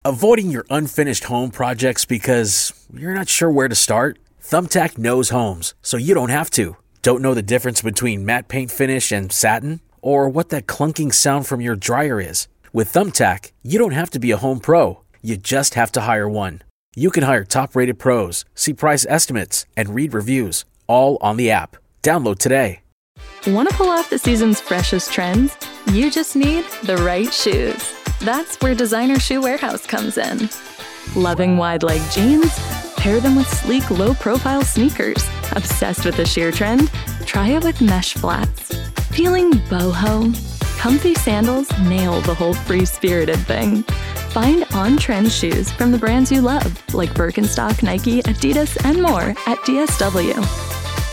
Avoiding your unfinished home projects because you're not sure where to start? Thumbtack knows homes, so you don't have to. Don't know the difference between matte paint finish and satin? Or what that clunking sound from your dryer is? With Thumbtack, you don't have to be a home pro. You just have to hire one. You can hire top-rated pros, see price estimates, and read reviews, all on the app. Download today. Want to pull off the season's freshest trends? You just need the right shoes. That's where Designer Shoe Warehouse comes in. Loving wide-leg jeans? Pair them with sleek, low-profile sneakers. Obsessed with the sheer trend? Try it with mesh flats. Feeling boho? Comfy sandals nail the whole free-spirited thing. Find on-trend shoes from the brands you love, like Birkenstock, Nike, Adidas, and more at DSW.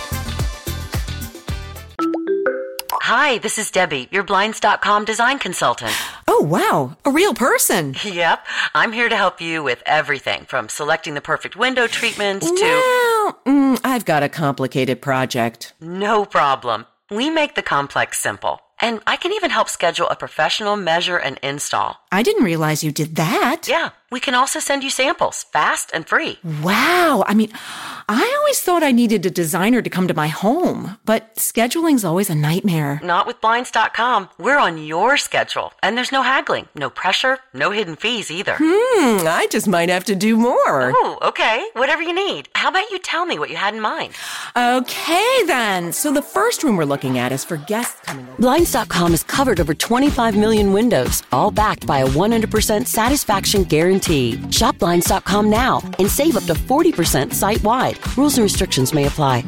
Hi, this is Debbie, your Blinds.com design consultant. Oh, wow. A real person. Yep. I'm here to help you with everything from selecting the perfect window treatments to... Well, I've got a complicated project. No problem. We make the complex simple. And I can even help schedule a professional measure and install. I didn't realize you did that. Yeah. We can also send you samples, fast and free. Wow. I mean, I always thought I needed a designer to come to my home, but scheduling's always a nightmare. Not with Blinds.com. We're on your schedule, and there's no haggling, no pressure, no hidden fees either. I just might have to do more. Oh, okay. Whatever you need. How about you tell me what you had in mind? Okay, then. So the first room we're looking at is for guests coming over. Blinds.com has covered over 25 million windows, all backed by a 100% satisfaction guarantee. Shop Blinds.com now and save up to 40% site-wide. Rules and restrictions may apply.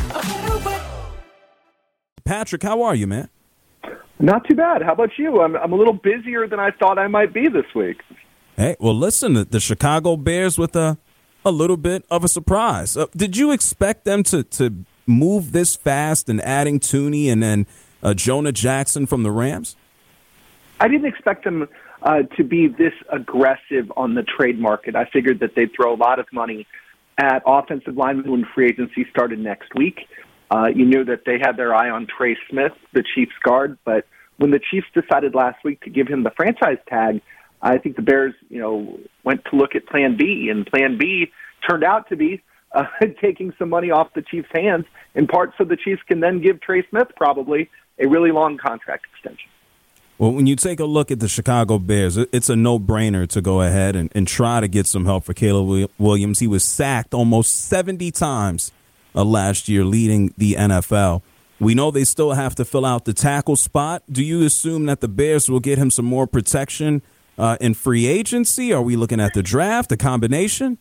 Patrick, how are you, man? Not too bad. How about you? I'm a little busier than I thought I might be this week. Hey, well, listen, the Chicago Bears with a little bit of a surprise. Did you expect them to move this fast and adding Tooney and then Jonah Jackson from the Rams? I didn't expect them to be this aggressive on the trade market. I figured that they'd throw a lot of money at offensive linemen when free agency started next week. You knew that they had their eye on Trey Smith, the Chiefs guard, but when the Chiefs decided last week to give him the franchise tag, I think the Bears, went to look at Plan B, and Plan B turned out to be taking some money off the Chiefs' hands, in part so the Chiefs can then give Trey Smith probably a really long contract extension. Well, when you take a look at the Chicago Bears, it's a no-brainer to go ahead and try to get some help for Caleb Williams. He was sacked almost 70 times last year, leading the NFL. We know they still have to fill out the tackle spot. Do you assume that the Bears will get him some more protection in free agency? Are we looking at the draft, a combination?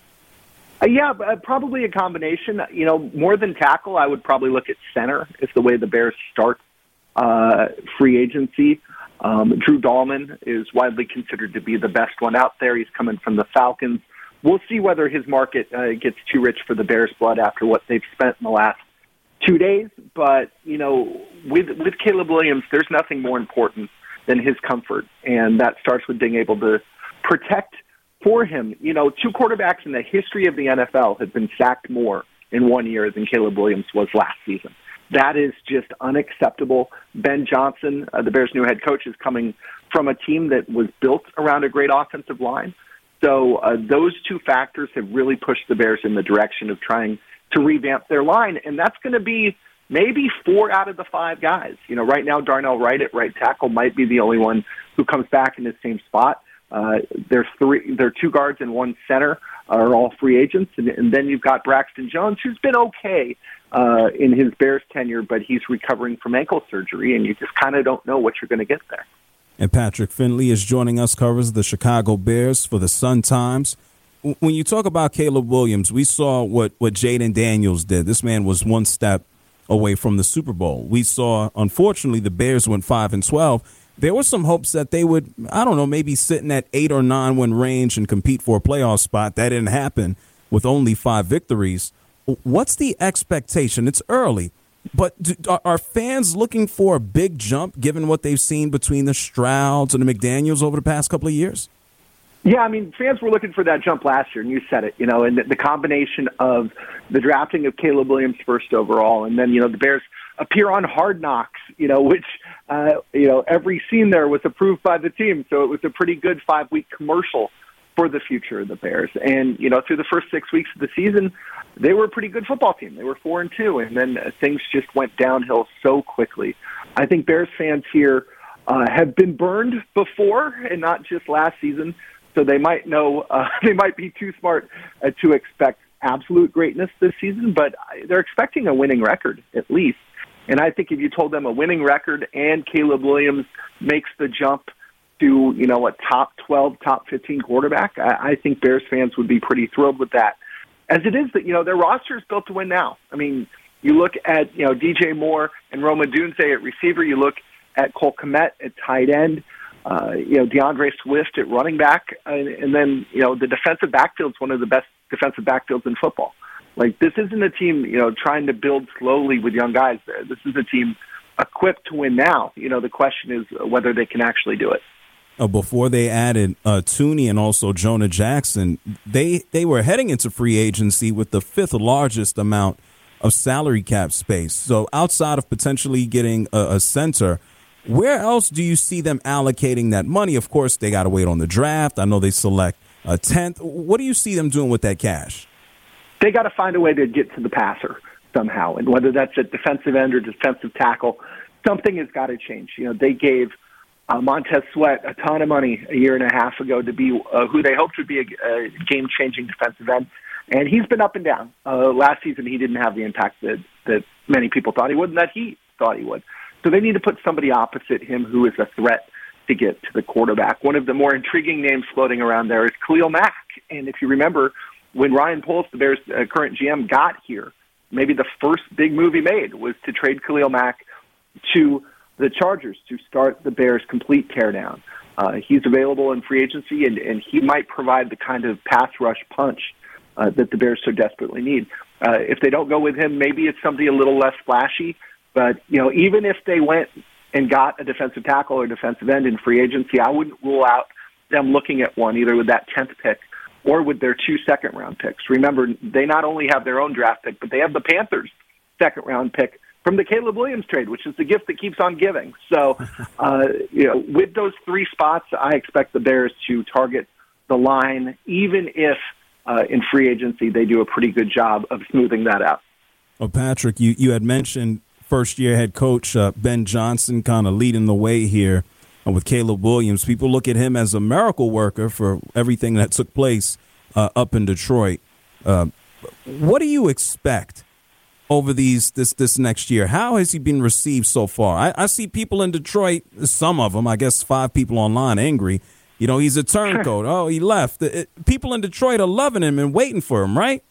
Yeah, probably a combination. More than tackle, I would probably look at center is the way the Bears start free agency. Drew Dahlman is widely considered to be the best one out there. He's coming from the Falcons. We'll see whether his market gets too rich for the Bears' blood after what they've spent in the last 2 days. But, with Caleb Williams, there's nothing more important than his comfort, and that starts with being able to protect for him. Two quarterbacks in the history of the NFL have been sacked more in 1 year than Caleb Williams was last season. That is just unacceptable. Ben Johnson, the Bears' new head coach, is coming from a team that was built around a great offensive line. So those two factors have really pushed the Bears in the direction of trying to revamp their line, and that's going to be maybe 4 out of the 5 guys. Right now, Darnell Wright at right tackle might be the only one who comes back in the same spot. There are 2 guards and 1 center are all free agents, and then you've got Braxton Jones, who's been okay in his Bears tenure, but he's recovering from ankle surgery, and you just kind of don't know what you're going to get there. And Patrick Finley is joining us, covers the Chicago Bears for the Sun-Times. When you talk about Caleb Williams, we saw what Jaden Daniels did. This man was one step away from the Super Bowl. We saw, unfortunately, the Bears went 5-12. There were some hopes that they would, maybe sitting at 8 or 9 win range and compete for a playoff spot. That didn't happen with only 5 victories. What's the expectation? It's early, but are fans looking for a big jump given what they've seen between the Strouds and the McDaniels over the past couple of years? Yeah, fans were looking for that jump last year, and you said it, and the combination of the drafting of Caleb Williams first overall, and then, the Bears appear on Hard Knocks, which, every scene there was approved by the team. So it was a pretty good 5-week commercial the future of the Bears. And, through the first 6 weeks of the season, they were a pretty good football team. They were 4-2, and then things just went downhill so quickly. I think Bears fans here have been burned before, and not just last season, so they might know they might be too smart to expect absolute greatness this season, but they're expecting a winning record at least. And I think if you told them a winning record and Caleb Williams makes the jump to, a top 12, top 15 quarterback, I think Bears fans would be pretty thrilled with that. As it is that, their roster is built to win now. I mean, you look at, DJ Moore and Rome Odunze at receiver. You look at Cole Kmet at tight end. DeAndre Swift at running back. And then, the defensive backfield's one of the best defensive backfields in football. Like, this isn't a team, trying to build slowly with young guys there. This is a team equipped to win now. The question is whether they can actually do it. Before they added Tooney and also Jonah Jackson, they were heading into free agency with the fifth largest amount of salary cap space. So outside of potentially getting a center, where else do you see them allocating that money? Of course, they got to wait on the draft. I know they select a 10th. What do you see them doing with that cash? They got to find a way to get to the passer somehow, and whether that's at defensive end or defensive tackle, something has got to change. They gave Montez Sweat a ton of money a year and a half ago to be who they hoped would be a game-changing defensive end, and he's been up and down. Last season, he didn't have the impact that many people thought he would and that he thought he would. So they need to put somebody opposite him who is a threat to get to the quarterback. One of the more intriguing names floating around there is Khalil Mack. And if you remember, when Ryan Poles, the Bears' current GM, got here, maybe the first big move he made was to trade Khalil Mack to the Chargers to start the Bears' complete teardown. He's available in free agency, and he might provide the kind of pass rush punch that the Bears so desperately need. If they don't go with him, maybe it's something a little less flashy. But, even if they went and got a defensive tackle or defensive end in free agency, I wouldn't rule out them looking at one, either with that 10th pick or with their 2 second-round picks. Remember, they not only have their own draft pick, but they have the Panthers' second-round pick from the Caleb Williams trade, which is the gift that keeps on giving. So, with those 3 spots, I expect the Bears to target the line, even if in free agency they do a pretty good job of smoothing that out. Well, Patrick, you had mentioned first-year head coach Ben Johnson kind of leading the way here with Caleb Williams. People look at him as a miracle worker for everything that took place up in Detroit. What do you expect over this next year? How has he been received so far? I see people in Detroit, some of them, I guess 5 people online angry. He's a turncoat. Oh, he left. People in Detroit are loving him and waiting for him, right?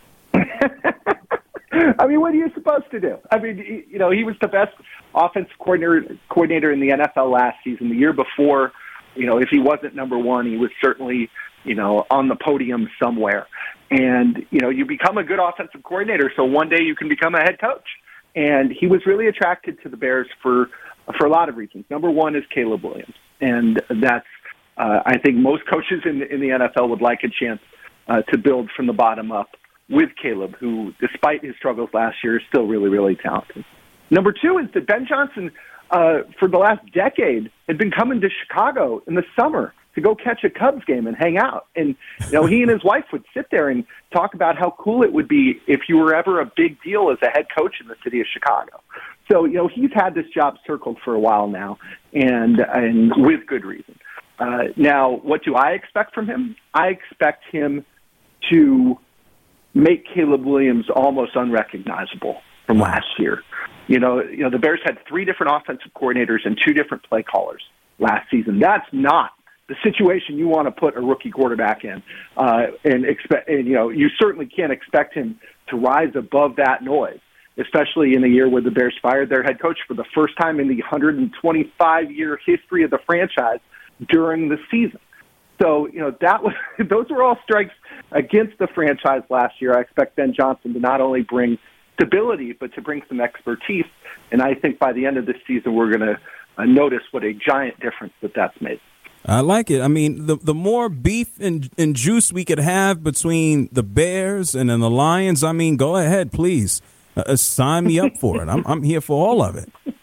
I mean, what are you supposed to do? I mean, he was the best offensive coordinator in the NFL last season. The year before, if he wasn't number one, he was certainly, on the podium somewhere. And, you become a good offensive coordinator, so one day you can become a head coach. And he was really attracted to the Bears for a lot of reasons. Number one is Caleb Williams. And that's, I think most coaches in the NFL would like a chance to build from the bottom up with Caleb, who, despite his struggles last year, is still really, really talented. Number two is that Ben Johnson, for the last decade, had been coming to Chicago in the summer to go catch a Cubs game and hang out. And, he and his wife would sit there and talk about how cool it would be if you were ever a big deal as a head coach in the city of Chicago. So, he's had this job circled for a while now, and with good reason. Now, what do I expect from him? I expect him to make Caleb Williams almost unrecognizable from last year. The Bears had 3 different offensive coordinators and 2 different play callers last season. That's not the situation you want to put a rookie quarterback in, you certainly can't expect him to rise above that noise, especially in a year where the Bears fired their head coach for the first time in the 125-year history of the franchise during the season. So, those were all strikes against the franchise last year. I expect Ben Johnson to not only bring stability, but to bring some expertise. And I think by the end of this season, we're going to notice what a giant difference that's made. I like it. I mean, the more beef and juice we could have between the Bears and then the Lions, I mean, go ahead, please. Sign me up for it. I'm here for all of it.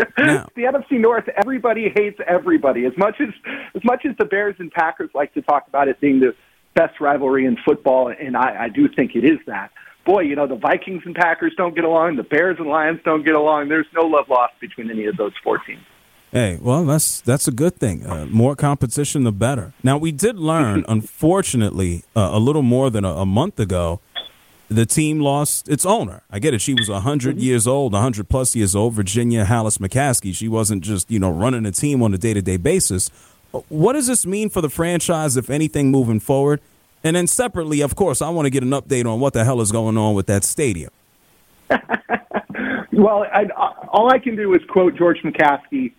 Now, the NFC North, everybody hates everybody. As much as the Bears and Packers like to talk about it being the best rivalry in football, and I do think it is that. Boy, the Vikings and Packers don't get along. The Bears and Lions don't get along. There's no love lost between any of those four teams. Hey, well, that's a good thing. More competition, the better. Now, we did learn, unfortunately, a little more than a month ago, the team lost its owner. I get it. She was 100 years old, 100-plus years old, Virginia Hallis McCaskey. She wasn't just, running a team on a day-to-day basis. What does this mean for the franchise, if anything, moving forward? And then separately, of course, I want to get an update on what the hell is going on with that stadium. Well, all I can do is quote George McCaskey,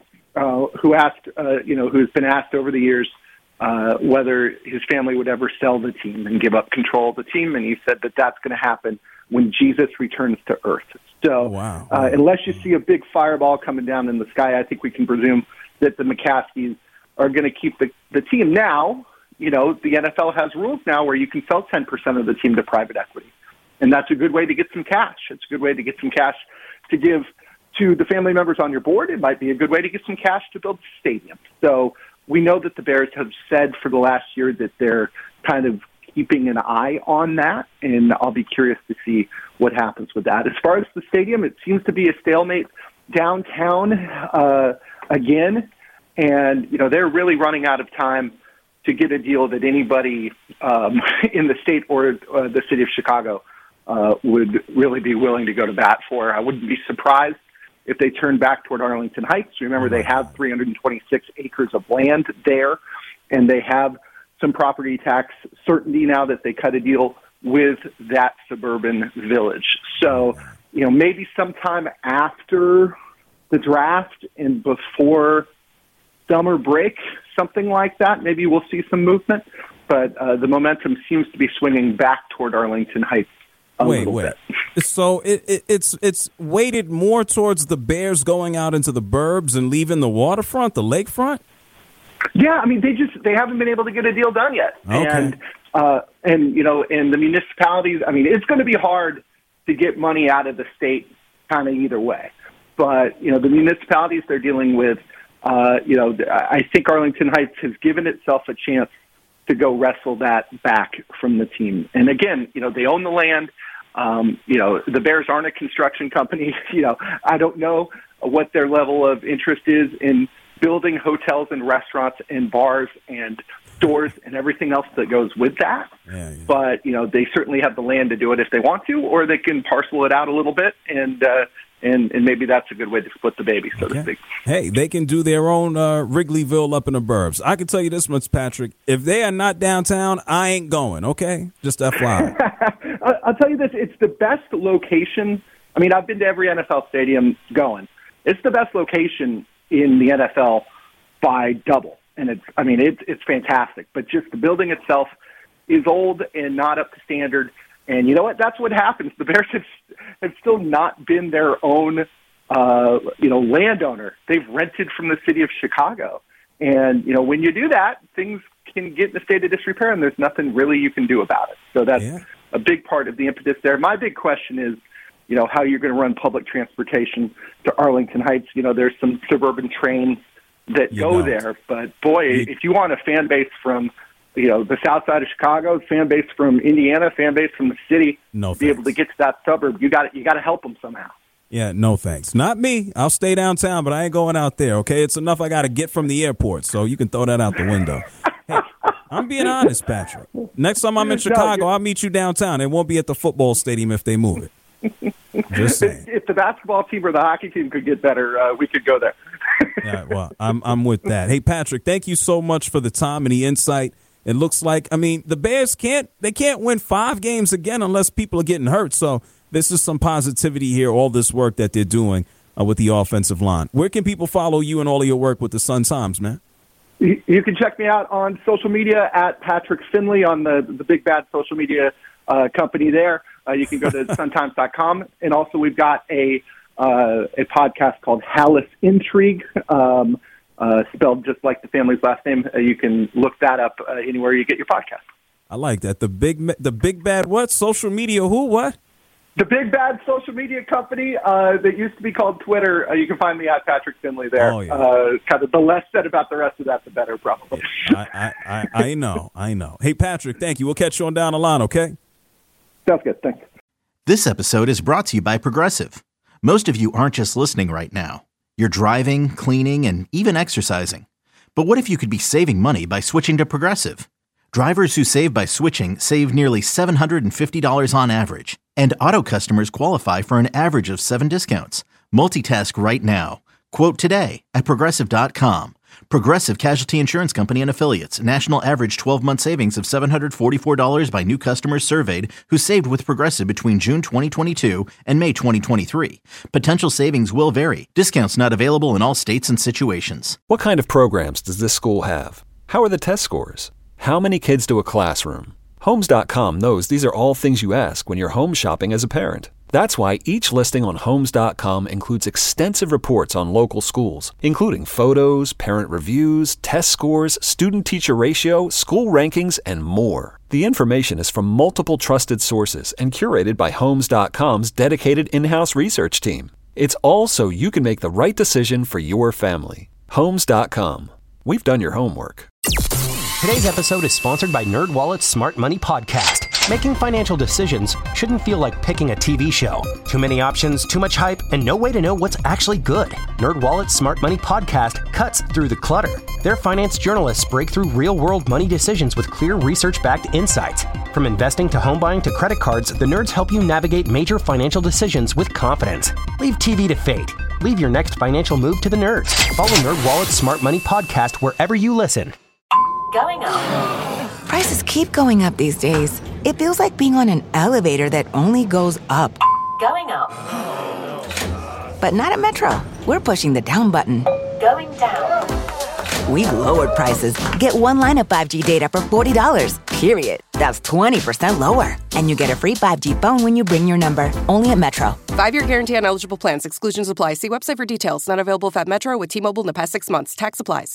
who's been asked over the years whether his family would ever sell the team and give up control of the team, and he said that that's going to happen when Jesus returns to earth. So wow. Unless you see a big fireball coming down in the sky, I think we can presume that the McCaskeys are going to keep the team. Now, the NFL has rules now where you can sell 10% of the team to private equity, and that's a good way to get some cash. It's a good way to get some cash to give to the family members on your board. It might be a good way to get some cash to build the stadium. So we know that the Bears have said for the last year that they're kind of keeping an eye on that, and I'll be curious to see what happens with that. As far as the stadium, it seems to be a stalemate downtown again, and they're really running out of time to get a deal that anybody in the state or the city of Chicago would really be willing to go to bat for. I wouldn't be surprised if they turn back toward Arlington Heights. Remember, they have 326 acres of land there, and they have some property tax certainty now that they cut a deal with that suburban village. So, maybe sometime after the draft and before summer break, something like that, maybe we'll see some movement. But the momentum seems to be swinging back toward Arlington Heights. Wait. So it's weighted more towards the Bears going out into the burbs and leaving the waterfront, the lakefront? Yeah, I mean, they haven't been able to get a deal done yet. Okay. And the municipalities, I mean, it's going to be hard to get money out of the state kind of either way. But, the municipalities they're dealing with, I think Arlington Heights has given itself a chance to go wrestle that back from the team. And again, they own the land. The Bears aren't a construction company. I don't know what their level of interest is in building hotels and restaurants and bars and stores and everything else that goes with that. Yeah. But, they certainly have the land to do it if they want to, or they can parcel it out a little bit, and maybe that's a good way to split the baby, so to speak. Hey, they can do their own Wrigleyville up in the burbs. I can tell you this much, Patrick. If they are not downtown, I ain't going, okay? Just FYI. I'll tell you this. It's the best location. I mean, I've been to every NFL stadium going. It's the best location in the NFL by double. And it's fantastic. But just the building itself is old and not up to standard. And you know what? That's what happens. The Bears have still not been their own, landowner. They've rented from the city of Chicago. And, when you do that, things can get in a state of disrepair, and there's nothing really you can do about it. So that's a big part of the impetus there. My big question is, how you're going to run public transportation to Arlington Heights. There's some suburban trains that go there. But, boy, if you want a fan base from the south side of Chicago, fan base from Indiana, fan base from the city, be able to get to that suburb, you got to help them somehow. Yeah, no thanks. Not me. I'll stay downtown, but I ain't going out there, okay? It's enough I got to get from the airport, so you can throw that out the window. Hey, I'm being honest, Patrick. Next time I'm in Chicago, I'll meet you downtown. It won't be at the football stadium if they move it. Just saying. If the basketball team or the hockey team could get better, we could go there. Yeah, well, I'm with that. Hey, Patrick, thank you so much for the time and the insight. It looks like, the Bears can't win 5 games again unless people are getting hurt. So this is some positivity here, all this work that they're doing with the offensive line. Where can people follow you and all of your work with the Sun-Times, man? You can check me out on social media at Patrick Finley on the big bad social media company there. You can go to suntimes.com. And also we've got a podcast called Hallis Intrigue, spelled just like the family's last name. You can look that up anywhere you get your podcast. I like that. The big bad what? Social media who? What? The big bad social media company that used to be called Twitter. You can find me at Patrick Finley there. Oh, yeah. Kind of the less said about the rest of that, the better, probably. I know. Hey, Patrick, thank you. We'll catch you on down the line, okay? Sounds good. Thanks. This episode is brought to you by Progressive. Most of you aren't just listening right now. You're driving, cleaning, and even exercising. But what if you could be saving money by switching to Progressive? Drivers who save by switching save nearly $750 on average. And auto customers qualify for an average of 7 discounts. Multitask right now. Quote today at Progressive.com. Progressive Casualty Insurance Company and Affiliates. National average 12-month savings of $744 by new customers surveyed who saved with Progressive between June 2022 and May 2023. Potential savings will vary. Discounts not available in all states and situations. What kind of programs does this school have? How are the test scores? How many kids to a classroom? Homes.com knows these are all things you ask when you're home shopping as a parent. That's why each listing on Homes.com includes extensive reports on local schools, including photos, parent reviews, test scores, student-teacher ratio, school rankings, and more. The information is from multiple trusted sources and curated by Homes.com's dedicated in-house research team. It's all so you can make the right decision for your family. Homes.com. We've done your homework. Today's episode is sponsored by NerdWallet's Smart Money Podcast. Making financial decisions shouldn't feel like picking a TV show. Too many options, too much hype, and no way to know what's actually good. NerdWallet's Smart Money Podcast cuts through the clutter. Their finance journalists break through real-world money decisions with clear research-backed insights. From investing to home buying to credit cards, the nerds help you navigate major financial decisions with confidence. Leave TV to fate. Leave your next financial move to the nerds. Follow NerdWallet's Smart Money Podcast wherever you listen. Going up. Prices keep going up these days. It feels like being on an elevator that only goes up. Going up. But not at Metro. We're pushing the down button. Going down. We've lowered prices. Get one line of 5G data for $40, period. That's 20% lower. And you get a free 5G phone when you bring your number. Only at Metro. 5-year guarantee on eligible plans. Exclusions apply. See website for details. Not available at Metro with T-Mobile in the past 6 months. Tax applies.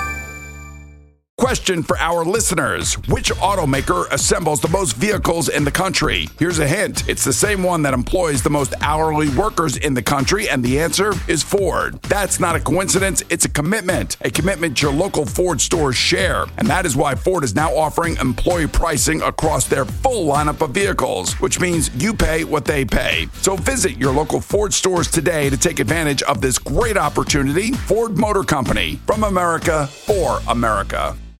Question for our listeners. Which automaker assembles the most vehicles in the country? Here's a hint. It's the same one that employs the most hourly workers in the country, and the answer is Ford. That's not a coincidence. It's a commitment your local Ford stores share. And that is why Ford is now offering employee pricing across their full lineup of vehicles, which means you pay what they pay. So visit your local Ford stores today to take advantage of this great opportunity. Ford Motor Company, from America, for America.